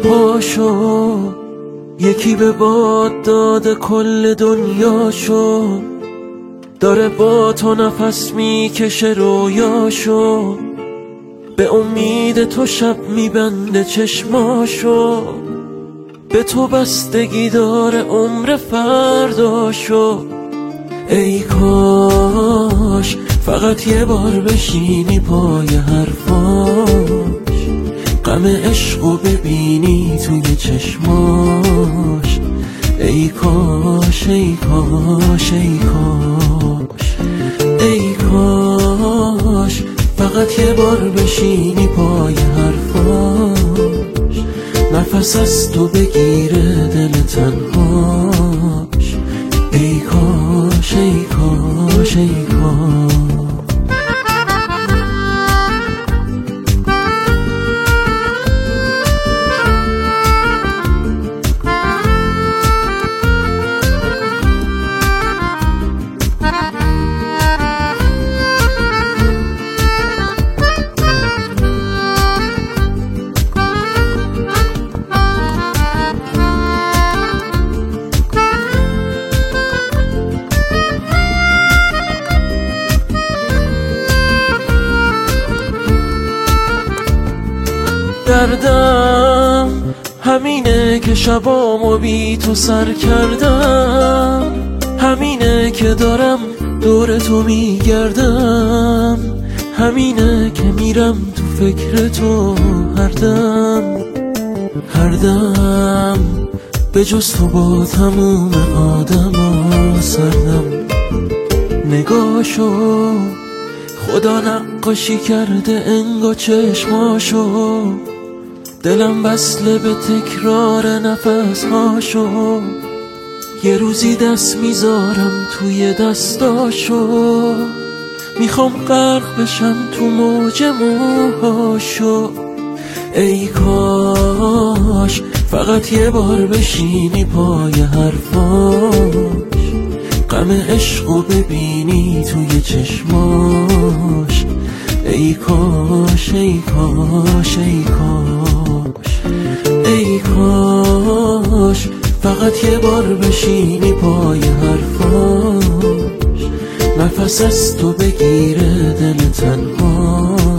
پاشو، یکی به باد داده کل دنیاشو، داره با تو نفس میکشه رویاشو، به امید تو شب میبنده چشماشو، به تو بستگی داره عمر فرداشو. ای کاش فقط یه بار بشینی پای حرفاش، غم عشقو ببینی توی چشماش. ای کاش ای کاش ای کاش ای کاش فقط یه بار بشینی پای حرفاش، نفس از تو بگیره دل تنهاش. ای کاش ای کاش ای کاش. دردم همینه که شبامو بی تو سر کردم، همینه که دارم دور تو میگردم، همینه که میرم تو فکر تو هر دم به جز تو با تموم آدم سردم. نگاشو خدا نقاشی کرده انگا چشماشو، دلم وصله به تکرار نفسهاشو، یه روزی دست میذارم توی دستاشو، میخوام غرق بشم تو موج موهاشو. ای کاش فقط یه بار بشینی پای حرفاش، غم عشقو ببینی توی چشماش. ای کاش ای کاش ای کاش ای کاش فقط یه بار بشینی پای حرفاش، نفس از تو بگیره دل تنهاش.